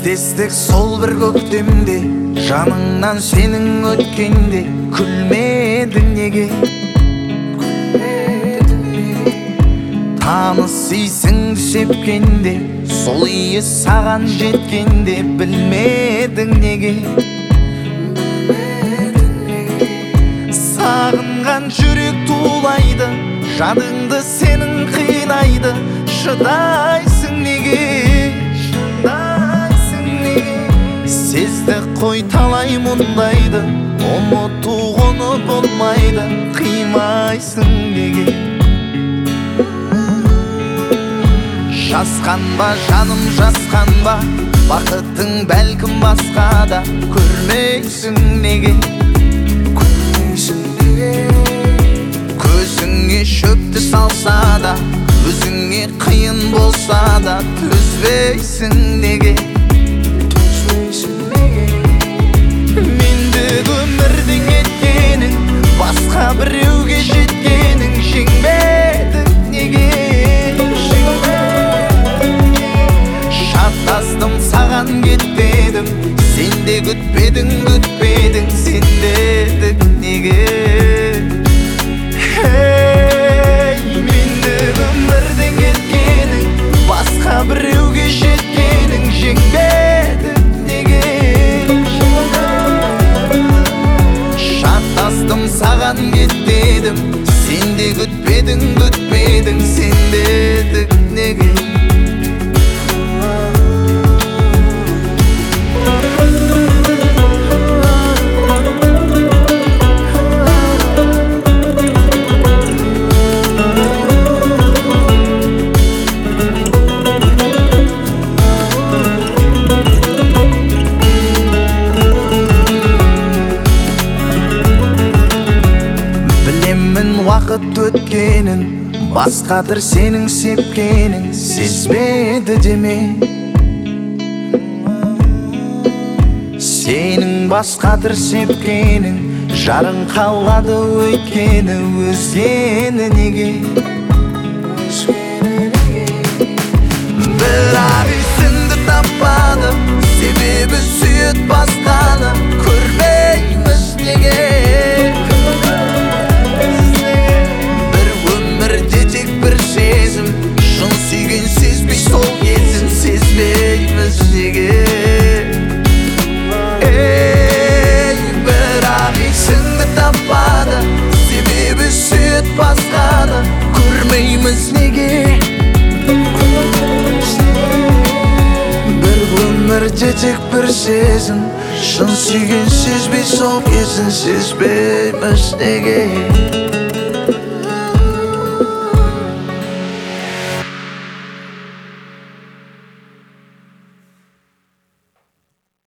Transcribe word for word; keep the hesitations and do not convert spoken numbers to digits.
Кездестік сол бір көктемде, жаныңнан сенің өткенде күлмедің неге? Таныс исіңді сепкенде, сол иі саған жеткенде білмедің неге? Сағынған жүрек тулайды, жадыңды сенің қинайды, шыдайсың неге? Шыдайсың неге? Сезді қой талай мұндайды, ұмытуғыны болмайды, қимайсың неге? Жасқанба жаным жасқанба, бақытың бәлкім басқада, көрмейсің неге? Көзіңе шөпті салса да, өзіңе қиын болса да, төзбейсің неге? Мендік өмірдің еткенің, басқа біреуге жеткенің, жеңбедің неге? Шаттастым саған кетпедім, сен де күтпедің, күтпедің, сен дедің неге? Мендік өмірдің еткенің, басқа біреуге жеткенің, жеңбедің неге? Шаттастым саған кетпедім, сен де күтпедің, күтпедің, сен дедің неге? Уақыт өткенін, басқадыр сенің сепкенің, сезбеді деме? Сенің басқадыр сепкенің, жарың қалады өйткені, өзгені неге? Бірақ есіңді таппады, себебі сүйет басқаны, көрмейміз неге? Шын сүйген сезбей сол кезін, сезбейміз неге? Ей, бірақ есіңді таппады, себебі сүйет басқаны, көрмейміз неге? Бір өмірде тек бір сезім, шын сүйген сезбей сол кезін, сезбейміз неге?